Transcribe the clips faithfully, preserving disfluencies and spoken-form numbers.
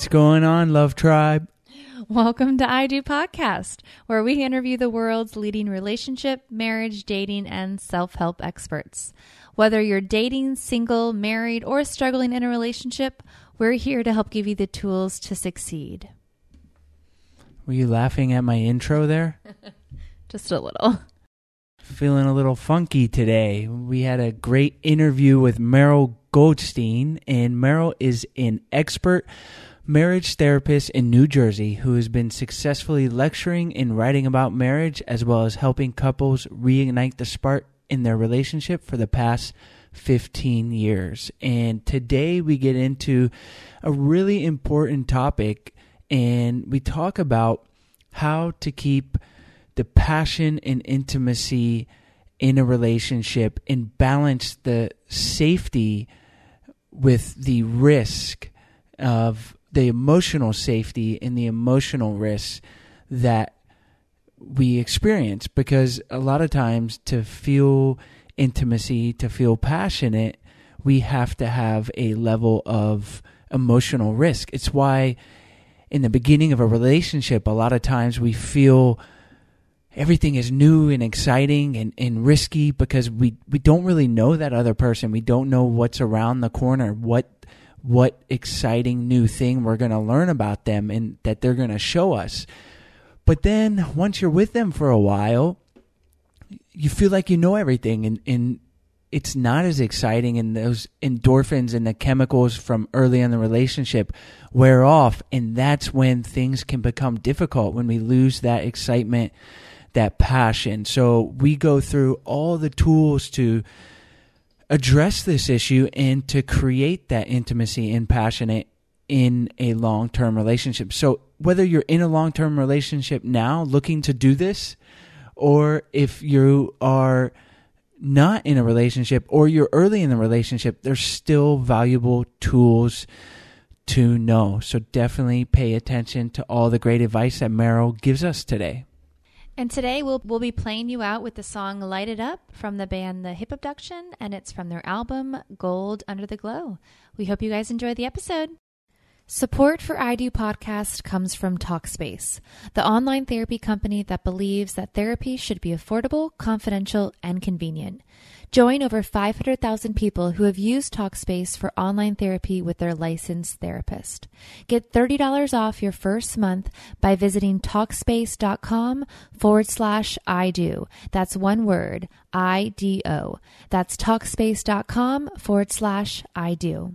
What's going on, Love Tribe? Welcome to I Do Podcast, where we interview the world's leading relationship, marriage, dating, and self-help experts. Whether you're dating, single, married, or struggling in a relationship, we're here to help give you the tools to succeed. Were you laughing at my intro there? Just a little. Feeling a little funky today. We had a great interview with Meryl Goldstein, and Meryl is an expert marriage therapist in New Jersey who has been successfully lecturing and writing about marriage, as well as helping couples reignite the spark in their relationship for the past fifteen years. And today we get into a really important topic, and we talk about how to keep the passion and intimacy in a relationship and balance the safety with the risk of the emotional safety and the emotional risks that we experience. Because a lot of times to feel intimacy, to feel passionate, we have to have a level of emotional risk. It's why in the beginning of a relationship, a lot of times we feel everything is new and exciting and, and risky because we, we don't really know that other person. We don't know what's around the corner, what what exciting new thing we're going to learn about them and that they're going to show us. But then once you're with them for a while, you feel like you know everything, and, and it's not as exciting, and those endorphins and the chemicals from early in the relationship wear off, and that's when things can become difficult, when we lose that excitement, that passion. So we go through all the tools to address this issue and to create that intimacy and passion in a long-term relationship. So whether you're in a long-term relationship now looking to do this, or if you are not in a relationship or you're early in the relationship, there's still valuable tools to know. So definitely pay attention to all the great advice that Meryl gives us today. And today we'll we'll be playing you out with the song Light It Up from the band The Hip Abduction, and it's from their album Gold Under the Glow. We hope you guys enjoy the episode. Support for I Do Podcast comes from Talkspace, the online therapy company that believes that therapy should be affordable, confidential, and convenient. Join over five hundred thousand people who have used Talkspace for online therapy with their licensed therapist. Get thirty dollars off your first month by visiting Talkspace.com forward slash I do. That's one word, I D O. That's Talkspace.com forward slash I do.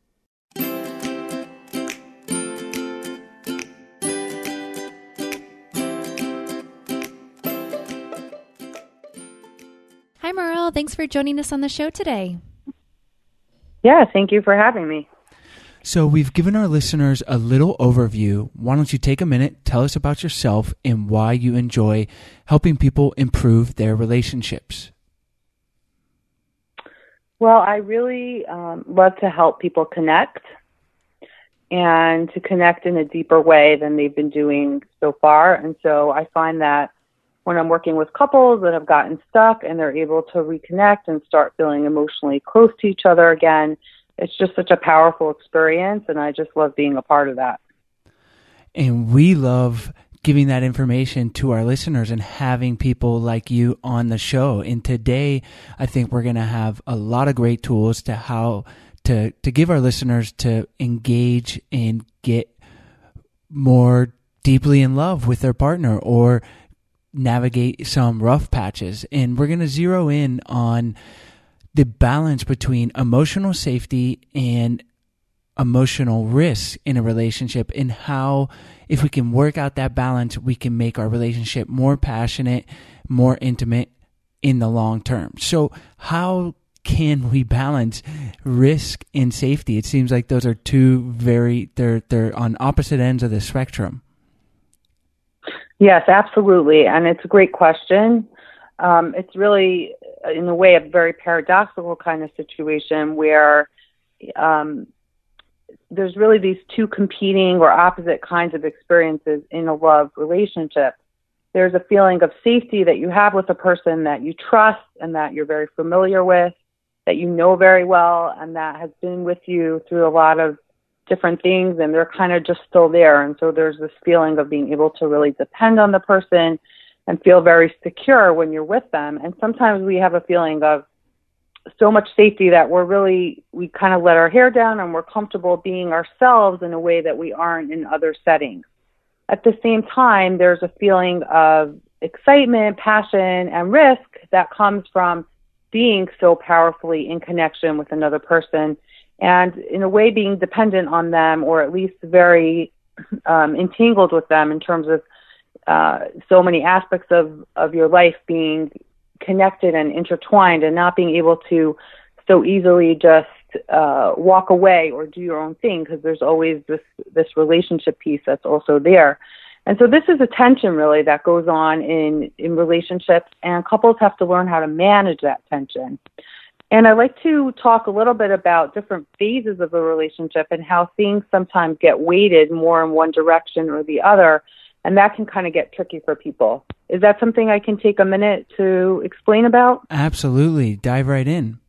Hi, Meryl. Thanks for joining us on the show today. Yeah, thank you for having me. So we've given our listeners a little overview. Why don't you take a minute, tell us about yourself and why you enjoy helping people improve their relationships? Well, I really um, love to help people connect, and to connect in a deeper way than they've been doing so far. And so I find that when I'm working with couples that have gotten stuck and they're able to reconnect and start feeling emotionally close to each other again, it's just such a powerful experience, and I just love being a part of that. And we love giving that information to our listeners and having people like you on the show. And today, I think we're going to have a lot of great tools to how to, to give our listeners to engage and get more deeply in love with their partner or navigate some rough patches. And we're going to zero in on the balance between emotional safety and emotional risk in a relationship, and how, if we can work out that balance, we can make our relationship more passionate, more intimate in the long term. So how can we balance risk and safety? It seems like those are two very, they're, they're on opposite ends of the spectrum. Yes, absolutely. And it's a great question. Um, it's really, in a way, a very paradoxical kind of situation where um, there's really these two competing or opposite kinds of experiences in a love relationship. There's a feeling of safety that you have with a person that you trust and that you're very familiar with, that you know very well, and that has been with you through a lot of different things, and they're kind of just still there. And so there's this feeling of being able to really depend on the person and feel very secure when you're with them. And sometimes we have a feeling of so much safety that we're really, we kind of let our hair down and we're comfortable being ourselves in a way that we aren't in other settings. At the same time, there's a feeling of excitement, passion, and risk that comes from being so powerfully in connection with another person, and in a way being dependent on them, or at least very um, entangled with them in terms of uh, so many aspects of, of your life being connected and intertwined, and not being able to so easily just uh, walk away or do your own thing, because there's always this, this relationship piece that's also there. And so this is a tension really that goes on in, in relationships, and couples have to learn how to manage that tension. And I'd like to talk a little bit about different phases of a relationship and how things sometimes get weighted more in one direction or the other, and that can kind of get tricky for people. Is that something I can take a minute to explain about? Absolutely. Dive right in.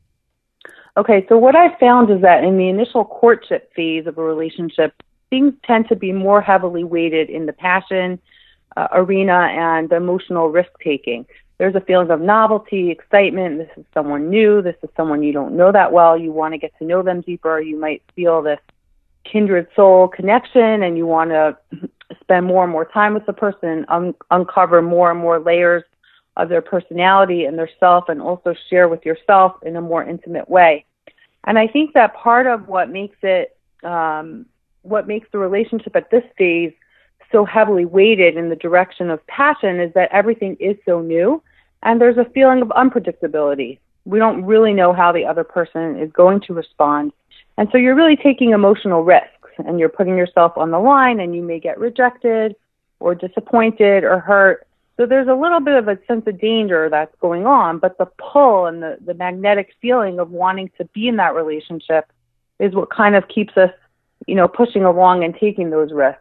Okay, so what I found is that in the initial courtship phase of a relationship, things tend to be more heavily weighted in the passion uh, arena and the emotional risk-taking. There's a feeling of novelty, excitement. This is someone new. This is someone you don't know that well. You want to get to know them deeper. You might feel this kindred soul connection, and you want to spend more and more time with the person, un- uncover more and more layers of their personality and their self, and also share with yourself in a more intimate way. And I think that part of what makes it um, what makes the relationship at this phase so heavily weighted in the direction of passion is that everything is so new, and there's a feeling of unpredictability. We don't really know how the other person is going to respond. And so you're really taking emotional risks, and you're putting yourself on the line, and you may get rejected or disappointed or hurt. So there's a little bit of a sense of danger that's going on, but the pull and the, the magnetic feeling of wanting to be in that relationship is what kind of keeps us, you know, pushing along and taking those risks.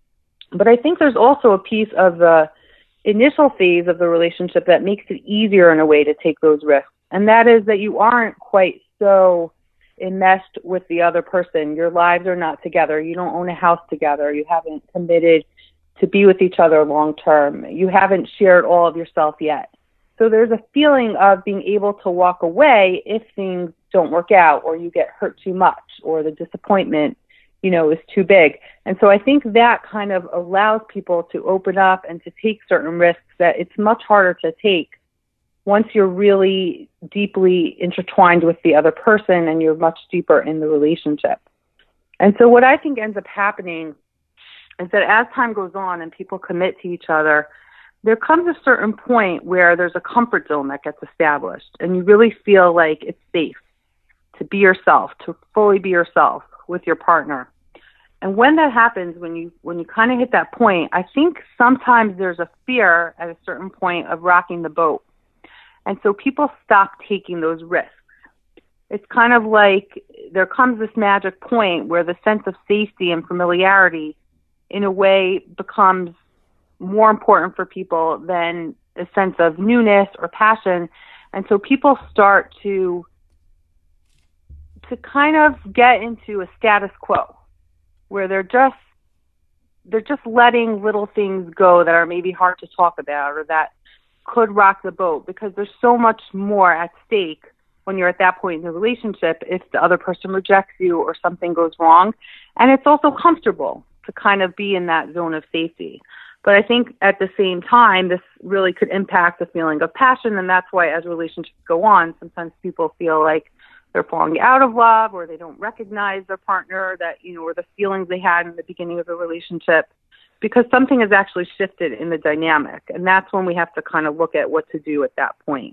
But I think there's also a piece of the initial phase of the relationship that makes it easier in a way to take those risks. And that is that you aren't quite so enmeshed with the other person. Your lives are not together. You don't own a house together. You haven't committed to be with each other long term. You haven't shared all of yourself yet. So there's a feeling of being able to walk away if things don't work out, or you get hurt too much, or the disappointment, you know, is too big. And so I think that kind of allows people to open up and to take certain risks that it's much harder to take once you're really deeply intertwined with the other person and you're much deeper in the relationship. And so what I think ends up happening is that as time goes on and people commit to each other, there comes a certain point where there's a comfort zone that gets established, and you really feel like it's safe to be yourself, to fully be yourself with your partner. And when that happens, when you when you kind of hit that point, I think sometimes there's a fear at a certain point of rocking the boat. And so people stop taking those risks. It's kind of like there comes this magic point where the sense of safety and familiarity in a way becomes more important for people than a sense of newness or passion. And so people start to to kind of get into a status quo where they're just they're just letting little things go that are maybe hard to talk about or that could rock the boat, because there's so much more at stake when you're at that point in the relationship if the other person rejects you or something goes wrong. And it's also comfortable to kind of be in that zone of safety. But I think at the same time, this really could impact the feeling of passion, and that's why as relationships go on, sometimes people feel like they're falling out of love, or they don't recognize their partner, that, you know, or the feelings they had in the beginning of the relationship, because something has actually shifted in the dynamic. And that's when we have to kind of look at what to do at that point.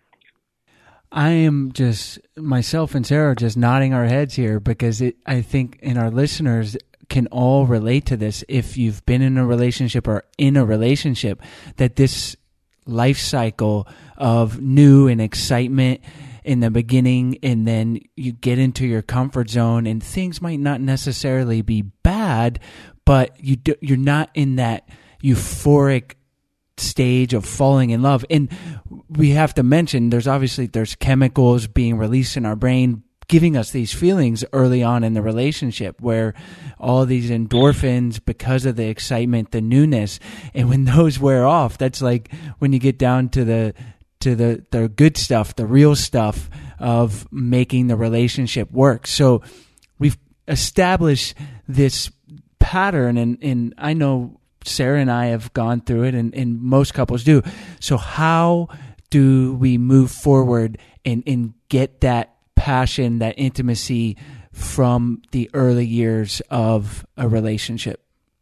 I am just, myself and Sarah, just nodding our heads here, because it, I think, and our listeners can all relate to this. If you've been in a relationship or in a relationship, that this life cycle of new and excitement in the beginning, and then you get into your comfort zone, and things might not necessarily be bad, but you do, you're not in that euphoric stage of falling in love. And we have to mention, there's obviously there's chemicals being released in our brain giving us these feelings early on in the relationship, where all these endorphins, because of the excitement, the newness, and when those wear off, that's like when you get down to the to the the good stuff, the real stuff of making the relationship work. So we've established this pattern, and, and I know Sarah and I have gone through it, and, and most couples do. So how do we move forward and, and get that passion, that intimacy from the early years of a relationship?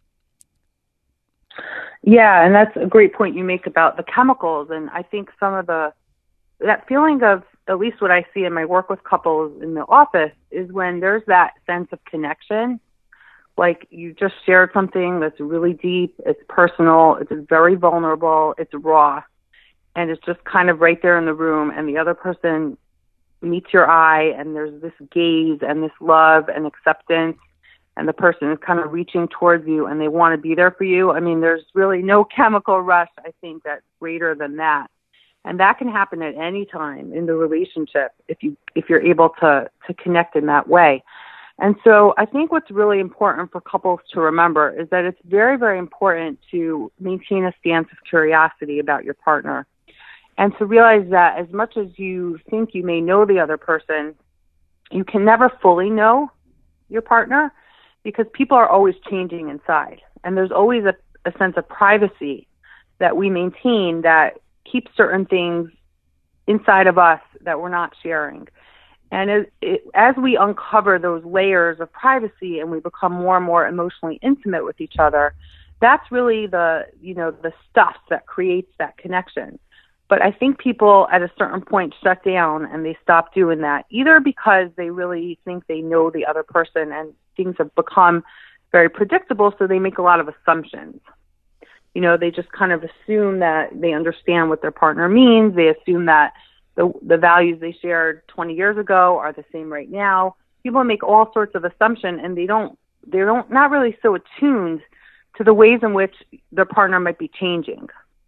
Yeah, and that's a great point you make about the chemicals. And I think some of the, that feeling of, at least what I see in my work with couples in the office, is when there's that sense of connection. Like you just shared something that's really deep, it's personal, it's very vulnerable, it's raw, and it's just kind of right there in the room, and the other person meets your eye, and there's this gaze and this love and acceptance, and the person is kind of reaching towards you and they want to be there for you. I mean, there's really no chemical rush, I think, that's greater than that. And that can happen at any time in the relationship if you if you're able to to connect in that way. And so I think what's really important for couples to remember is that it's very, very important to maintain a stance of curiosity about your partner, and to realize that as much as you think you may know the other person, you can never fully know your partner, because people are always changing inside. And there's always a, a sense of privacy that we maintain that keeps certain things inside of us that we're not sharing. And as, it, as we uncover those layers of privacy and we become more and more emotionally intimate with each other, that's really the, you know, the stuff that creates that connection. But I think people at a certain point shut down and they stop doing that, either because they really think they know the other person and things have become very predictable, so they make a lot of assumptions. You know, they just kind of assume that they understand what their partner means. They assume that the the values they shared twenty years ago are the same right now. People make all sorts of assumptions, and they don't, they don't, not really so attuned to the ways in which their partner might be changing,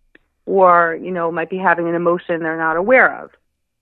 or, you know, might be having an emotion they're not aware of.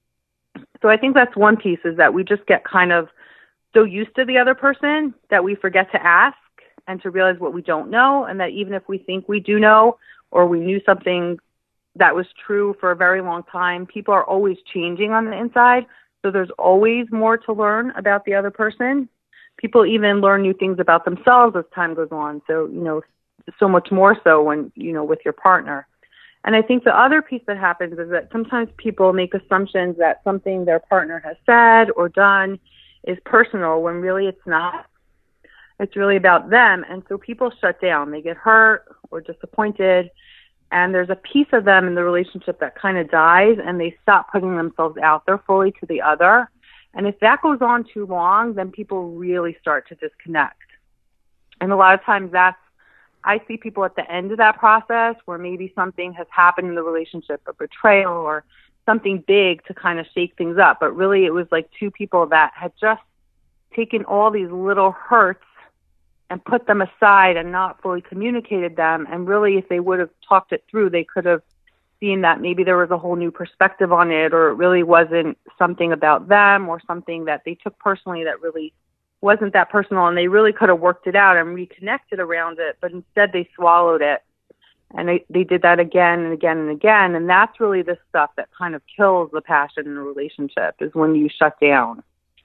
So I think that's one piece, is that we just get kind of so used to the other person that we forget to ask and to realize what we don't know, and that even if we think we do know, or we knew something that was true for a very long time, people are always changing on the inside. So there's always more to learn about the other person. People even learn new things about themselves as time goes on. So, you know, so much more so when, you know, with your partner. And I think the other piece that happens is that sometimes people make assumptions that something their partner has said or done is personal, when really it's not. It's really about them. And so people shut down. They get hurt or disappointed, and there's a piece of them in the relationship that kind of dies, and they stop putting themselves out there fully to the other. And if that goes on too long, then people really start to disconnect. And a lot of times that's, I see people at the end of that process where maybe something has happened in the relationship, a betrayal or something big to kind of shake things up. But really it was like two people that had just taken all these little hurts and put them aside and not fully communicated them. And really, if they would have talked it through, they could have seen that maybe there was a whole new perspective on it, or it really wasn't something about them or something that they took personally that really wasn't that personal, and they really could have worked it out and reconnected around it, but instead they swallowed it. And they, they did that again and again and again. And that's really the stuff that kind of kills the passion in a relationship, is when you shut down.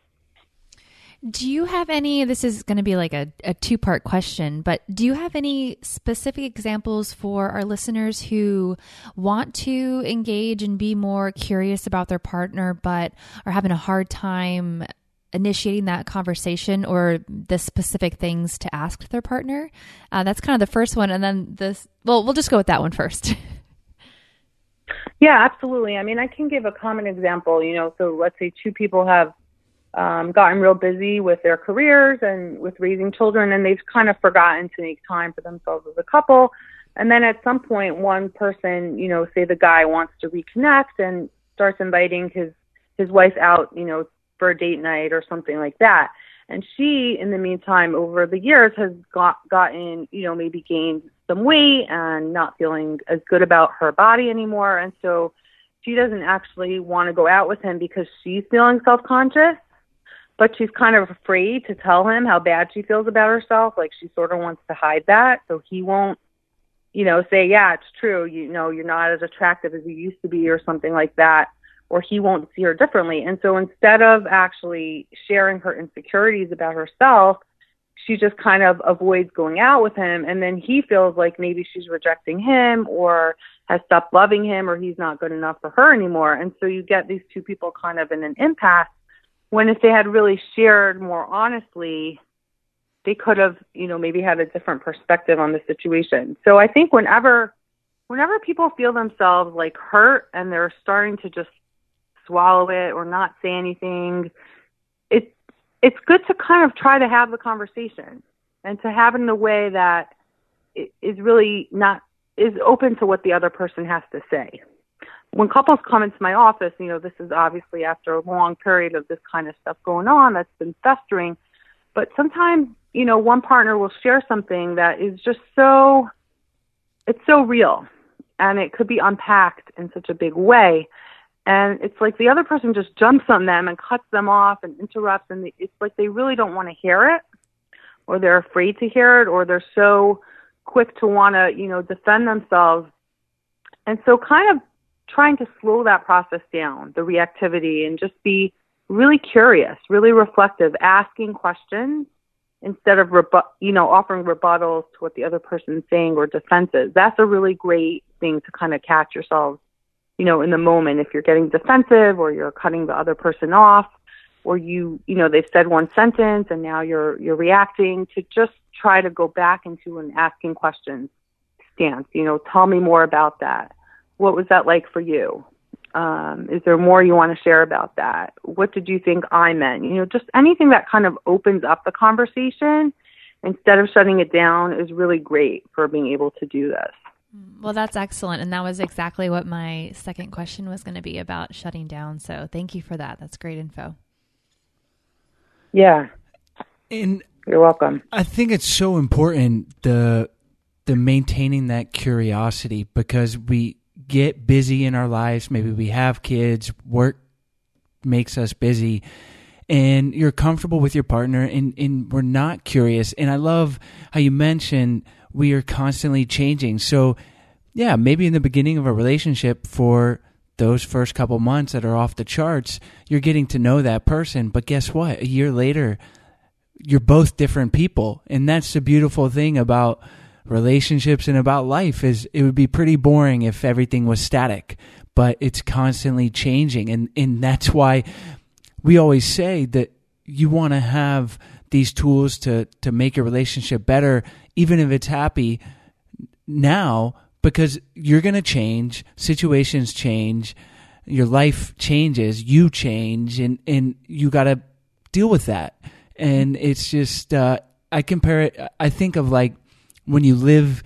Do you have any, this is going to be like a, a two-part question, but do you have any specific examples for our listeners who want to engage and be more curious about their partner, but are having a hard time initiating that conversation, or the specific things to ask their partner? Uh, that's kind of the first one. And then this, well, we'll just go with that one first. Yeah, absolutely. I mean, I can give a common example, you know, so let's say two people have um, gotten real busy with their careers and with raising children, and they've kind of forgotten to make time for themselves as a couple. And then at some point, one person, you know, say the guy wants to reconnect and starts inviting his, his wife out, you know, for a date night or something like that. And she, in the meantime, over the years has got gotten, you know, maybe gained some weight and not feeling as good about her body anymore. And so she doesn't actually want to go out with him because she's feeling self-conscious. but she's kind of afraid to tell him how bad she feels about herself. Like she sort of wants to hide that, so he won't, you know, say, yeah, it's true. You know, you're not as attractive as you used to be or something like that, or he won't see her differently. And so instead of actually sharing her insecurities about herself, she just kind of avoids going out with him. And then he feels like maybe she's rejecting him or has stopped loving him or he's not good enough for her anymore. And so you get these two people kind of in an impasse when if they had really shared more honestly, they could have, you know, maybe had a different perspective on the situation. So I think whenever, whenever people feel themselves like hurt and they're starting to just swallow it or not say anything, it's, it's good to kind of try to have the conversation and to have it in a way that is really not, is open to what the other person has to say. When couples come into my office, you know, this is obviously after a long period of this kind of stuff going on that's been festering, but sometimes, you know, one partner will share something that is just so, it's so real and it could be unpacked in such a big way. And it's like the other person just jumps on them and cuts them off and interrupts. And it's like they really don't want to hear it, or they're afraid to hear it, or they're so quick to want to, you know, defend themselves. And so kind of trying to slow that process down, the reactivity, and just be really curious, really reflective, asking questions instead of, rebu- you know, offering rebuttals to what the other person's saying or defenses. That's a really great thing to kind of catch yourselves, you know, in the moment. If you're getting defensive or you're cutting the other person off, or you, you know, they've said one sentence and now you're, you're reacting, to just try to go back into an asking questions stance. You know, tell me more about that. What was that like for you? Um, is there more you want to share about that? What did you think I meant? You know, just anything that kind of opens up the conversation instead of shutting it down is really great for being able to do this. Well, that's excellent. And that was exactly what my second question was going to be about, shutting down. So thank you for that. That's great info. Yeah. And you're welcome. I think it's so important, the the maintaining that curiosity, because we get busy in our lives. Maybe we have kids, work makes us busy, and you're comfortable with your partner and, and we're not curious. And I love how you mentioned we are constantly changing. So yeah, maybe in the beginning of a relationship, for those first couple months that are off the charts, you're getting to know that person. But guess what? A year later, you're both different people. And that's the beautiful thing about relationships and about life, is it would be pretty boring if everything was static, but it's constantly changing. And, and that's why we always say that you want to have these tools to, to make your relationship better, even if it's happy now, because you're going to change, situations change, your life changes, you change, and, and you got to deal with that. And it's just, uh, I compare it, I think of like when you live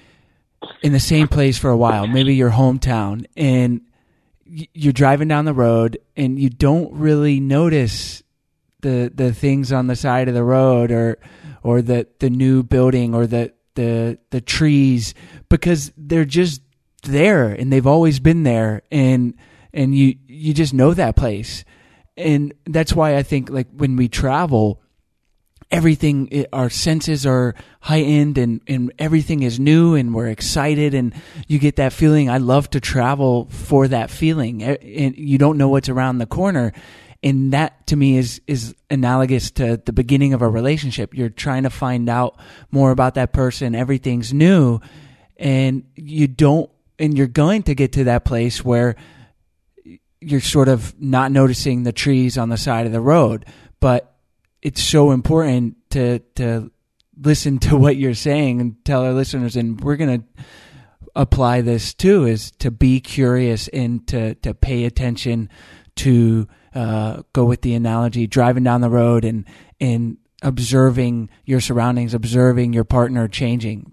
in the same place for a while, maybe your hometown, and you're driving down the road and you don't really notice the the things on the side of the road, or or the, the new building, or the, the the trees, because they're just there and they've always been there, and and you you just know that place. And that's why I think, like, when we travel, everything, it, our senses are heightened, and, and everything is new, and we're excited, and you get that feeling. I love to travel for that feeling, and you don't know what's around the corner. And that, to me, is is analogous to the beginning of a relationship. You're trying to find out more about that person. Everything's new, and you don't, and you're going to get to that place where you're sort of not noticing the trees on the side of the road. But it's so important to to listen to what you're saying and tell our listeners, and we're going to apply this too, is to be curious and to, to pay attention, to uh, go with the analogy, driving down the road and and observing your surroundings, observing your partner changing.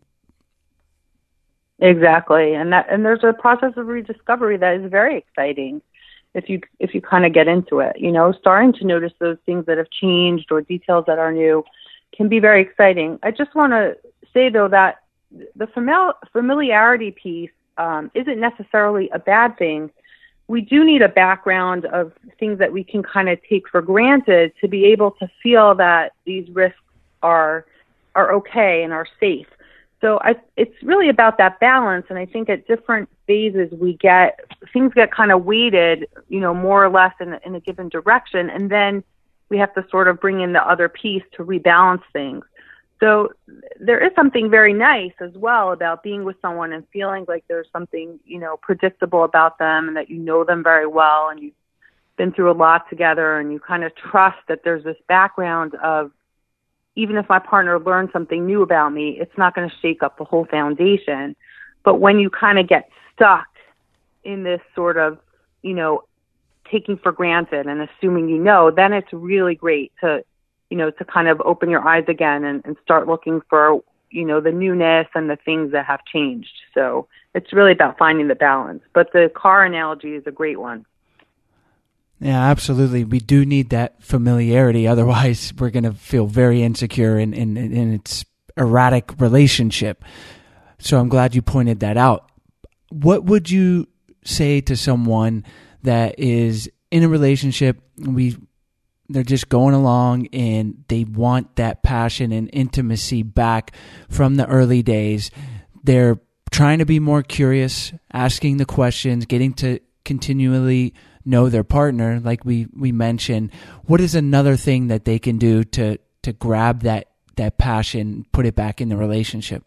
Exactly, and that and there's a process of rediscovery that is very exciting if you if you kind of get into it. You know, starting to notice those things that have changed or details that are new can be very exciting. I just want to say, though, that the famili- familiarity piece um, isn't necessarily a bad thing. we do need a background of things that we can kind of take for granted to be able to feel that these risks are are okay and are safe. So I, it's really about that balance. And I think at different phases we get, things get kind of weighted, you know, more or less in, in a given direction. And then we have to sort of bring in the other piece to rebalance things. So there is something very nice as well about being with someone and feeling like there's something, you know, predictable about them and that you know them very well and you've been through a lot together and you kind of trust that there's this background of, even if my partner learns something new about me, it's not going to shake up the whole foundation. But when you kind of get stuck in this sort of, you know, taking for granted and assuming you know, then it's really great to, you know, to kind of open your eyes again and, and start looking for, you know, the newness and the things that have changed. So it's really about finding the balance. But the car analogy is a great one. Yeah, absolutely. We do need that familiarity. Otherwise, we're going to feel very insecure in, in, in its erratic relationship. So I'm glad you pointed that out. What would you say to someone that is in a relationship, we they're just going along and they want that passion and intimacy back from the early days? They're trying to be more curious, asking the questions, getting to continually know their partner, like we, we mentioned. What is another thing that they can do to, to grab that, that passion, put it back in the relationship?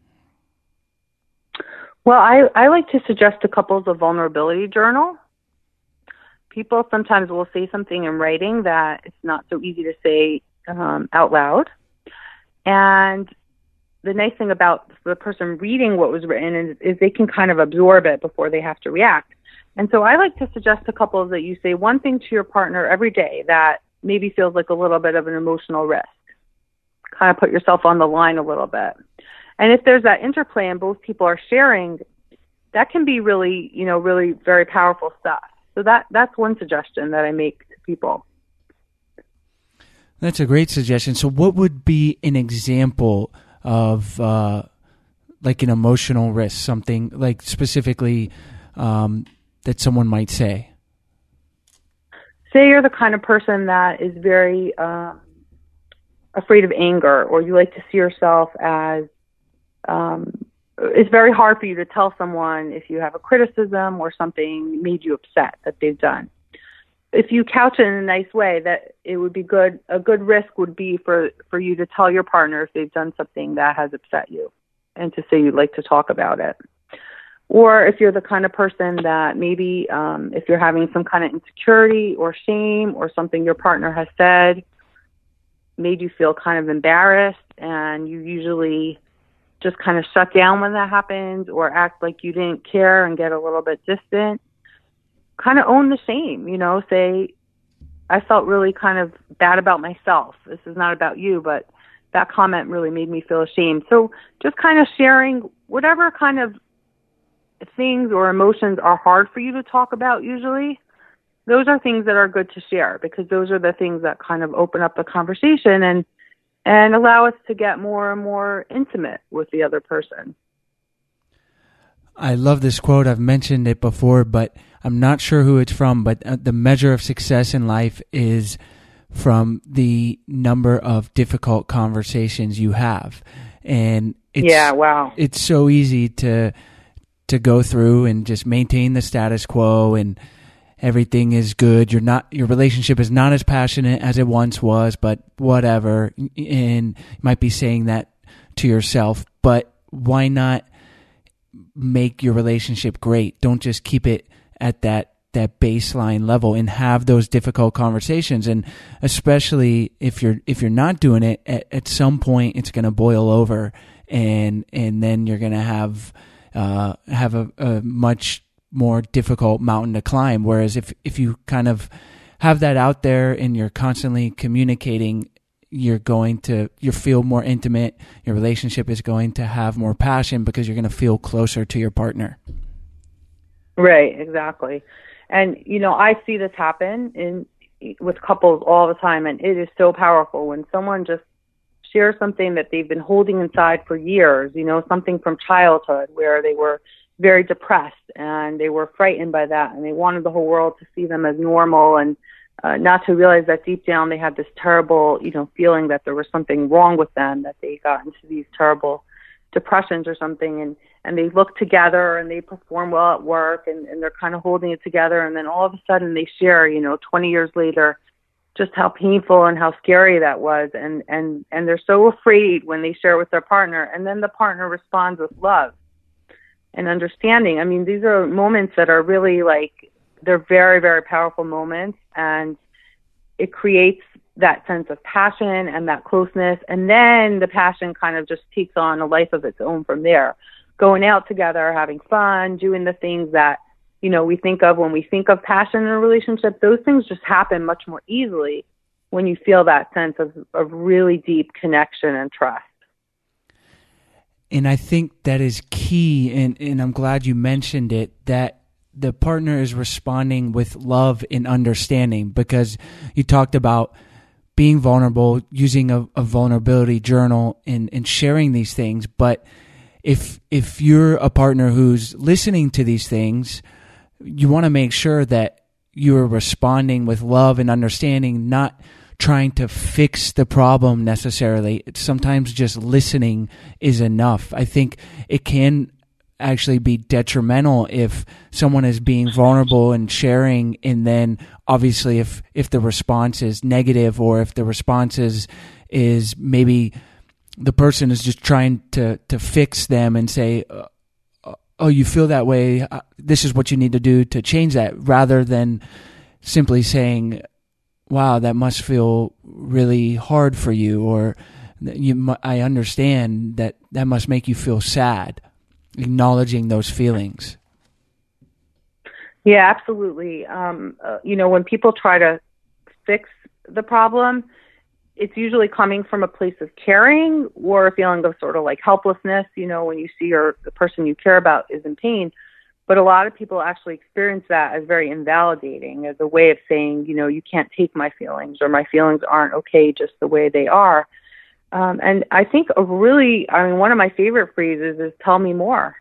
Well, I, I like to suggest to couples a vulnerability journal. People sometimes will say something in writing that it's not so easy to say um, out loud. And the nice thing about the person reading what was written is, is they can kind of absorb it before they have to react. And so I like to suggest to couples that you say one thing to your partner every day that maybe feels like a little bit of an emotional risk. Kind of put yourself on the line a little bit. And if there's that interplay and both people are sharing, that can be really, you know, really very powerful stuff. So that that's one suggestion that I make to people. That's a great suggestion. So what would be an example of uh, like an emotional risk, something like specifically um, that someone might say? Say you're the kind of person that is very um, afraid of anger, or you like to see yourself as, um, it's very hard for you to tell someone if you have a criticism or something made you upset that they've done. If you couch it in a nice way, that it would be good, a good risk would be for, for you to tell your partner if they've done something that has upset you and to say you'd like to talk about it. Or if you're the kind of person that maybe um, if you're having some kind of insecurity or shame or something your partner has said made you feel kind of embarrassed, and you usually just kind of shut down when that happens or act like you didn't care and get a little bit distant, kind of own the shame, you know, say, I felt really kind of bad about myself. This is not about you, but that comment really made me feel ashamed. So just kind of sharing whatever kind of things or emotions are hard for you to talk about usually, those are things that are good to share, because those are the things that kind of open up the conversation and and allow us to get more and more intimate with the other person. I love this quote. I've mentioned it before, but I'm not sure who it's from, but the measure of success in life is from the number of difficult conversations you have. And it's, yeah, wow. It's so easy to to go through and just maintain the status quo and everything is good. You're not, your relationship is not as passionate as it once was, but whatever. And you might be saying that to yourself, but why not make your relationship great? Don't just keep it at that, that baseline level and have those difficult conversations. And especially if you're, if you're not doing it, at, at some point it's going to boil over, and, and then you're going to have, uh, have a, a much more difficult mountain to climb. Whereas if, if you kind of have that out there and you're constantly communicating, you're going to, you feel more intimate. Your relationship is going to have more passion because you're going to feel closer to your partner. Right, exactly. And, you know, I see this happen in with couples all the time, and it is so powerful when someone just shares something that they've been holding inside for years, you know, something from childhood where they were very depressed, and they were frightened by that, and they wanted the whole world to see them as normal, and uh, not to realize that deep down they had this terrible, you know, feeling that there was something wrong with them, that they got into these terrible depressions or something, and and they look together and they perform well at work, and, and they're kind of holding it together, and then all of a sudden they share, you know, twenty years later, just how painful and how scary that was, and and and they're so afraid when they share with their partner, and then the partner responds with love and understanding. I mean, these are moments that are really like, they're very, very powerful moments, and it creates that sense of passion and that closeness, and then the passion kind of just takes on a life of its own from there. Going out together, having fun, doing the things that, you know, we think of when we think of passion in a relationship, those things just happen much more easily when you feel that sense of, of really deep connection and trust. And I think that is key, and, and I'm glad you mentioned it, that the partner is responding with love and understanding, because you talked about being vulnerable, using a, a vulnerability journal, and, and sharing these things. But if if you're a partner who's listening to these things, you want to make sure that you're responding with love and understanding, not trying to fix the problem necessarily. Sometimes just listening is enough. I think it can actually be detrimental if someone is being vulnerable and sharing, and then obviously if if the response is negative, or if the response is is maybe the person is just trying to to fix them and say, oh, you feel that way, this is what you need to do to change that, rather than simply saying, wow, that must feel really hard for you, or you, I understand that that must make you feel sad. Acknowledging those feelings. Yeah, absolutely. Um, uh, you know, when people try to fix the problem, it's usually coming from a place of caring or a feeling of sort of like helplessness, you know, when you see your, the person you care about is in pain. But a lot of people actually experience that as very invalidating, as a way of saying, you know, you can't take my feelings, or my feelings aren't okay just the way they are. Um, and I think a really, I mean, one of my favorite phrases is "tell me more."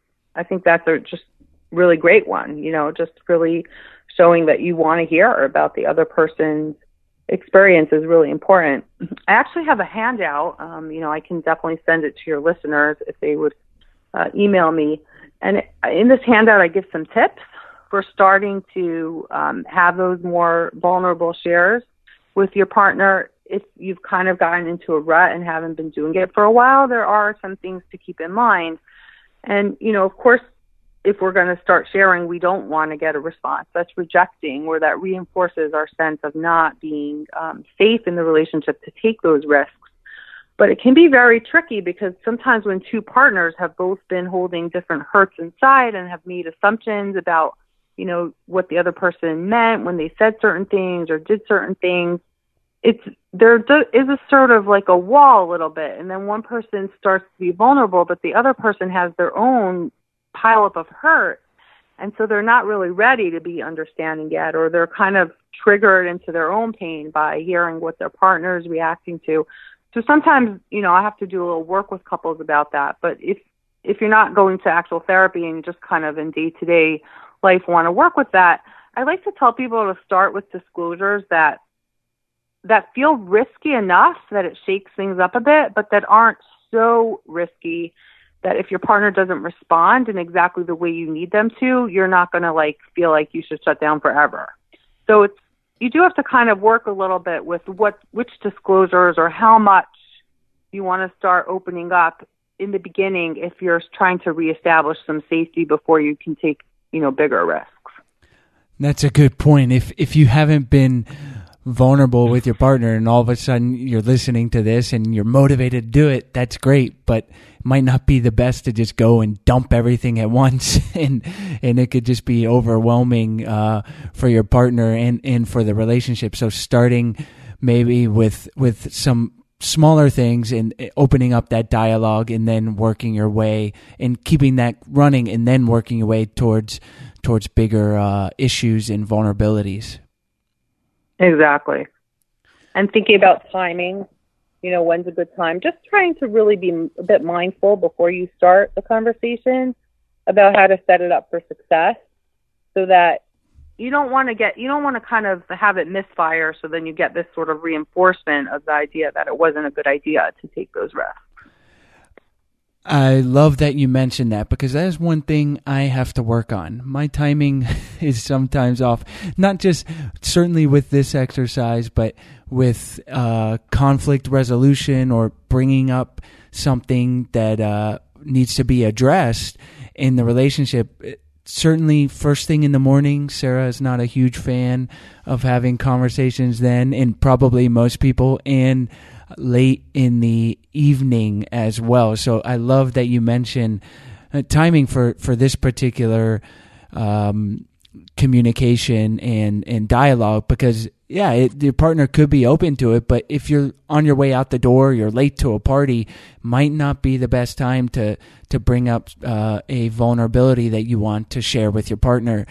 I think that's a just really great one, you know, just really showing that you want to hear about the other person's experience is really important. I actually have a handout, um, you know, I can definitely send it to your listeners if they would uh, email me. And in this handout, I give some tips for starting to um, have those more vulnerable shares with your partner. If you've kind of gotten into a rut and haven't been doing it for a while, there are some things to keep in mind. And, you know, of course, if we're going to start sharing, we don't want to get a response that's rejecting, or that reinforces our sense of not being um, safe in the relationship to take those risks. But it can be very tricky, because sometimes when two partners have both been holding different hurts inside and have made assumptions about, you know, what the other person meant when they said certain things or did certain things, it's there is a sort of like a wall a little bit, and then one person starts to be vulnerable, but the other person has their own pileup of hurt, and so they're not really ready to be understanding yet, or they're kind of triggered into their own pain by hearing what their partner is reacting to. So sometimes, you know, I have to do a little work with couples about that. But if if you're not going to actual therapy and you just kind of in day-to-day life want to work with that, I like to tell people to start with disclosures that that feel risky enough that it shakes things up a bit, but that aren't so risky that if your partner doesn't respond in exactly the way you need them to, you're not going to like feel like you should shut down forever. So it's you do have to kind of work a little bit with what which disclosures or how much you want to start opening up in the beginning if you're trying to reestablish some safety before you can take, you know, bigger risks. That's a good point. If if you haven't been vulnerable with your partner and all of a sudden you're listening to this and you're motivated to do it, that's great, but it might not be the best to just go and dump everything at once, and and it could just be overwhelming uh, for your partner and, and for the relationship. So starting maybe with with some smaller things and opening up that dialogue, and then working your way and keeping that running, and then working your way towards towards bigger uh, issues and vulnerabilities. Exactly. And thinking about timing, you know, when's a good time? Just trying to really be a bit mindful before you start the conversation about how to set it up for success, so that you don't want to get, you don't want to kind of have it misfire. So then you get this sort of reinforcement of the idea that it wasn't a good idea to take those risks. I love that you mentioned that, because that is one thing I have to work on. My timing is sometimes off, not just certainly with this exercise, but with uh, conflict resolution or bringing up something that uh, needs to be addressed in the relationship. Certainly first thing in the morning, Sarah is not a huge fan of having conversations then, and probably most people, and late in the evening as well. So I love that you mentioned uh, timing for, for this particular um, communication and, and dialogue, because yeah, it, your partner could be open to it, but if you're on your way out the door, you're late to a party, might not be the best time to, to bring up uh, a vulnerability that you want to share with your partner.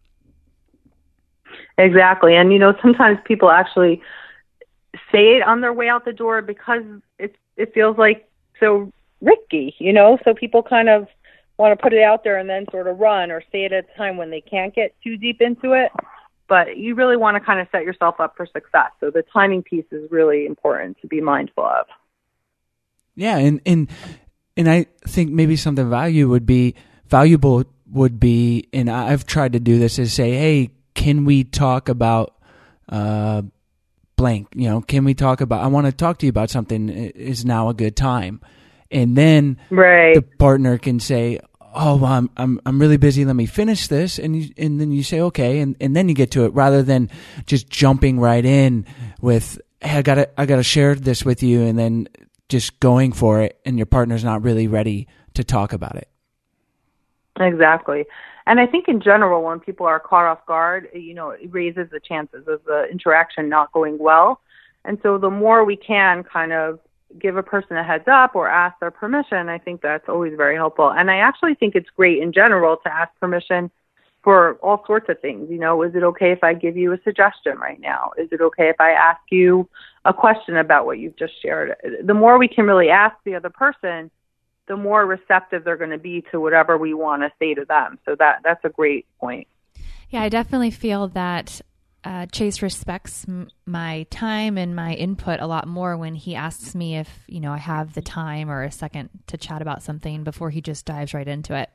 Exactly. And, you know, sometimes people actually say it on their way out the door because it, it feels like so risky, you know, so people kind of want to put it out there and then sort of run, or say it at a time when they can't get too deep into it. But you really want to kind of set yourself up for success. So the timing piece is really important to be mindful of. Yeah, and and and I think maybe something value would be valuable would be, and I've tried to do this, is say, hey, can we talk about uh, blank? You know, can we talk about? I want to talk to you about something. Is now a good time? And then right. the partner can say, oh, well, I'm I'm I'm really busy. Let me finish this, and you, and then you say okay, and, and then you get to it, rather than just jumping right in with, hey, I gotta I gotta share this with you, and then just going for it, and your partner's not really ready to talk about it. Exactly, and I think in general, when people are caught off guard, you know, it raises the chances of the interaction not going well, and so the more we can kind of give a person a heads up or ask their permission, I think that's always very helpful. And I actually think it's great in general to ask permission for all sorts of things. You know, is it okay if I give you a suggestion right now? Is it okay if I ask you a question about what you've just shared? The more we can really ask the other person, the more receptive they're going to be to whatever we want to say to them. So that that's a great point. Yeah, I definitely feel that Uh, Chase respects m- my time and my input a lot more when he asks me if, you know, I have the time or a second to chat about something before he just dives right into it.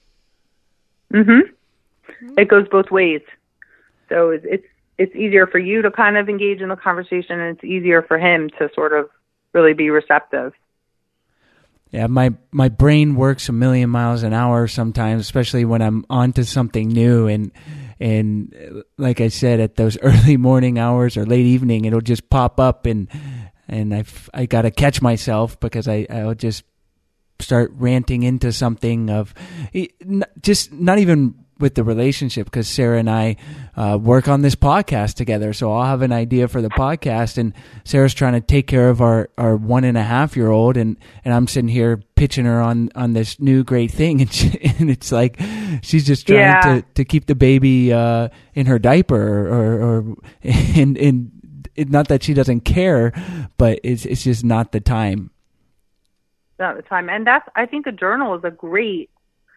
Mm-hmm. Mm-hmm. It goes both ways. So it's, it's it's easier for you to kind of engage in the conversation, and it's easier for him to sort of really be receptive. Yeah, my, my brain works a million miles an hour sometimes, especially when I'm onto something new, and And like I said, at those early morning hours or late evening, it'll just pop up, and and I I gotta catch myself, because I I'll just start ranting into something of just not even with the relationship, because Sarah and I uh, work on this podcast together, so I'll have an idea for the podcast, and Sarah's trying to take care of our, our one and a half year old, and, and I'm sitting here pitching her on, on this new great thing, and, she, and it's like she's just trying yeah. to, to keep the baby uh, in her diaper, or, or, or and, and it, not that she doesn't care, but it's it's just not the time. Not the time, and that's I think a journal is a great.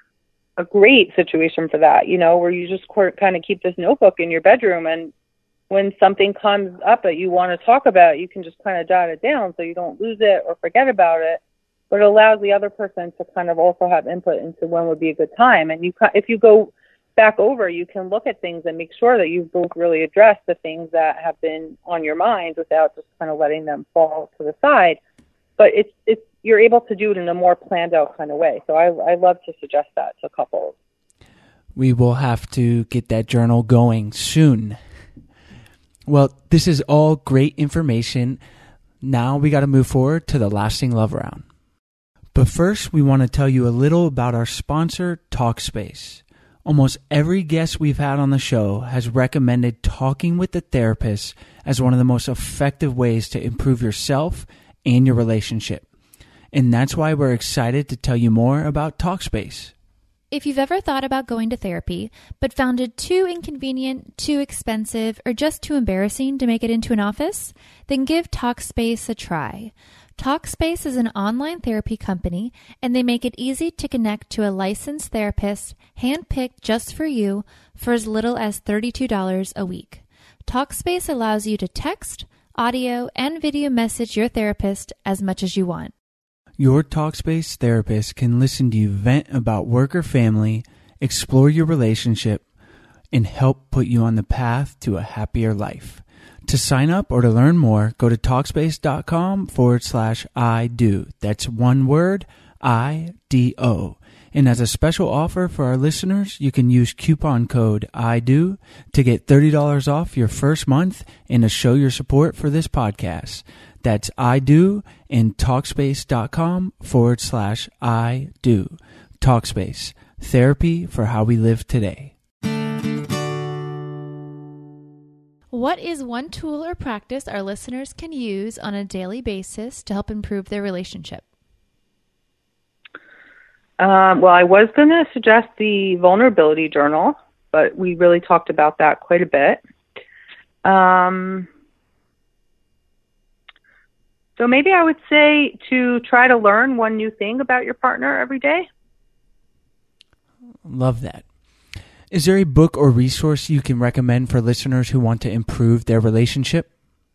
a great situation for that, you know, where you just kind of keep this notebook in your bedroom, and when something comes up that you want to talk about, you can just kind of jot it down so you don't lose it or forget about it. But it allows the other person to kind of also have input into when would be a good time. And you, if you go back over, you can look at things and make sure that you've both really addressed the things that have been on your mind without just kind of letting them fall to the side. But it's it's you're able to do it in a more planned out kind of way. So I I love to suggest that to couples. We will have to get that journal going soon. Well, this is all great information. Now we got to move forward to the Lasting Love Round. But first, we want to tell you a little about our sponsor, Talkspace. Almost every guest we've had on the show has recommended talking with the therapist as one of the most effective ways to improve yourself and your relationship. And that's why we're excited to tell you more about Talkspace. If you've ever thought about going to therapy, but found it too inconvenient, too expensive, or just too embarrassing to make it into an office, then give Talkspace a try. Talkspace is an online therapy company, and they make it easy to connect to a licensed therapist handpicked just for you for as little as thirty-two dollars a week. Talkspace allows you to text, audio, and video message your therapist as much as you want. Your Talkspace therapist can listen to you vent about work or family, explore your relationship, and help put you on the path to a happier life. To sign up or to learn more, go to Talkspace.com forward slash I do. That's one word, I D O. And as a special offer for our listeners, you can use coupon code I do to get thirty dollars off your first month and to show your support for this podcast. That's I do and Talkspace.com forward slash I do. Talkspace, therapy for how we live today. What is one tool or practice our listeners can use on a daily basis to help improve their relationship? Um, well, I was going to suggest the vulnerability journal, but we really talked about that quite a bit. Um, so maybe I would say to try to learn one new thing about your partner every day. Love that. Is there a book or resource you can recommend for listeners who want to improve their relationship?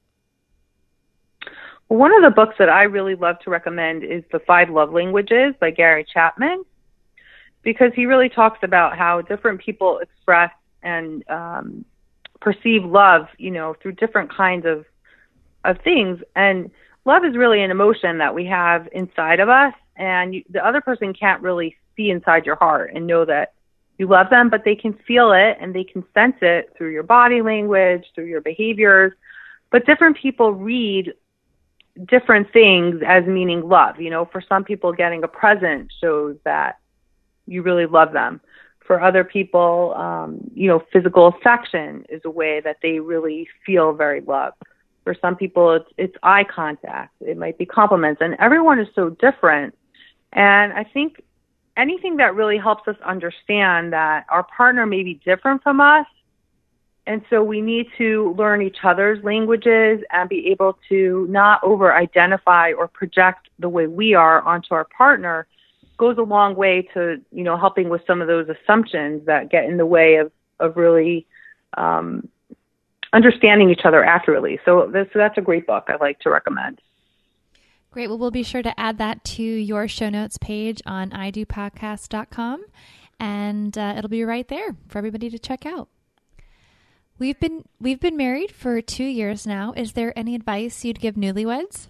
Well, one of the books that I really love to recommend is The Five Love Languages by Gary Chapman, because he really talks about how different people express and um, perceive love, you know, through different kinds of of things. And love is really an emotion that we have inside of us, and you, the other person can't really see inside your heart and know that you love them, but they can feel it and they can sense it through your body language, through your behaviors. But different people read different things as meaning love. You know, for some people, getting a present shows that you really love them. For other people, um, you know, physical affection is a way that they really feel very loved. For some people, it's, it's eye contact. It might be compliments. And everyone is so different. And I think anything that really helps us understand that our partner may be different from us, and so we need to learn each other's languages and be able to not over-identify or project the way we are onto our partner, goes a long way to, you know, helping with some of those assumptions that get in the way of, of really um, understanding each other accurately. So, this, so that's a great book I like to recommend. Great. Well, we'll be sure to add that to your show notes page on I do podcast dot com, and uh, it'll be right there for everybody to check out. We've been we've been married for two years now. Is there any advice you'd give newlyweds?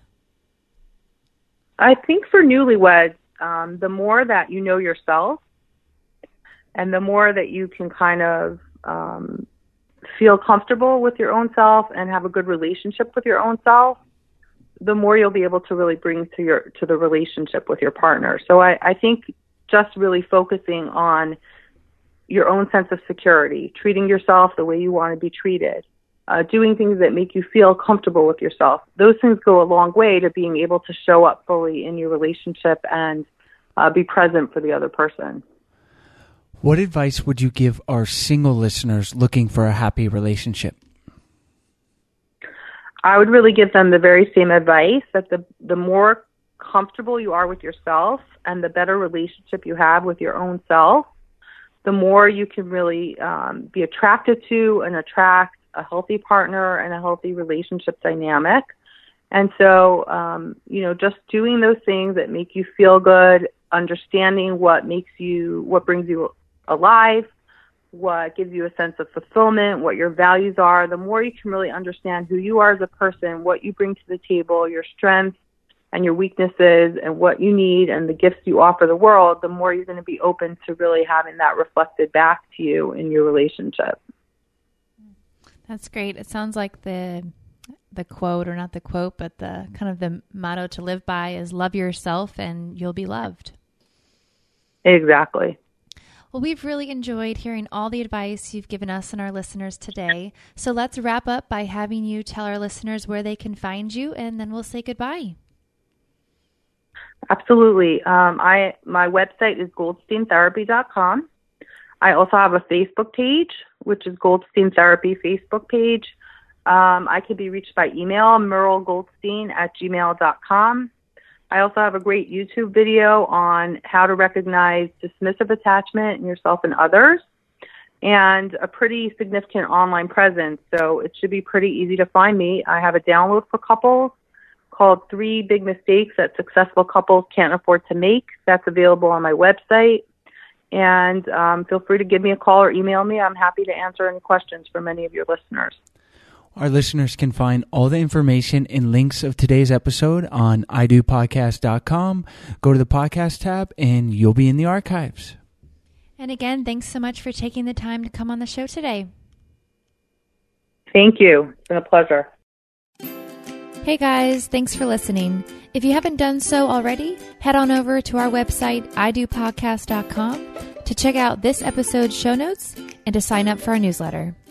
I think for newlyweds, um, the more that you know yourself, and the more that you can kind of um, feel comfortable with your own self and have a good relationship with your own self, the more you'll be able to really bring to your to the relationship with your partner. So I, I think just really focusing on your own sense of security, treating yourself the way you want to be treated, uh, doing things that make you feel comfortable with yourself. Those things go a long way to being able to show up fully in your relationship and uh, be present for the other person. What advice would you give our single listeners looking for a happy relationship? I would really give them the very same advice, that the the more comfortable you are with yourself and the better relationship you have with your own self, the more you can really um, be attracted to and attract a healthy partner and a healthy relationship dynamic. And so, um, you know, just doing those things that make you feel good, understanding what makes you, what brings you alive, what gives you a sense of fulfillment, what your values are, the more you can really understand who you are as a person, what you bring to the table, your strengths and your weaknesses and what you need and the gifts you offer the world, the more you're going to be open to really having that reflected back to you in your relationship. That's great. It sounds like the the quote, or not the quote, but the kind of the motto to live by is love yourself and you'll be loved. Exactly. Well, we've really enjoyed hearing all the advice you've given us and our listeners today. So let's wrap up by having you tell our listeners where they can find you, and then we'll say goodbye. Absolutely. Um, I my website is goldstein therapy dot com. I also have a Facebook page, which is Goldstein Therapy Facebook page. Um, I can be reached by email, merle goldstein at gmail dot com. I also have a great YouTube video on how to recognize dismissive attachment in yourself and others, and a pretty significant online presence. So it should be pretty easy to find me. I have a download for couples called Three Big Mistakes That Successful Couples Can't Afford to Make. That's available on my website. And um, feel free to give me a call or email me. I'm happy to answer any questions from any of your listeners. Our listeners can find all the information and links of today's episode on i do podcast dot com. Go to the podcast tab and you'll be in the archives. And again, thanks so much for taking the time to come on the show today. Thank you. It's been a pleasure. Hey guys, thanks for listening. If you haven't done so already, head on over to our website, i do podcast dot com, to check out this episode's show notes and to sign up for our newsletter.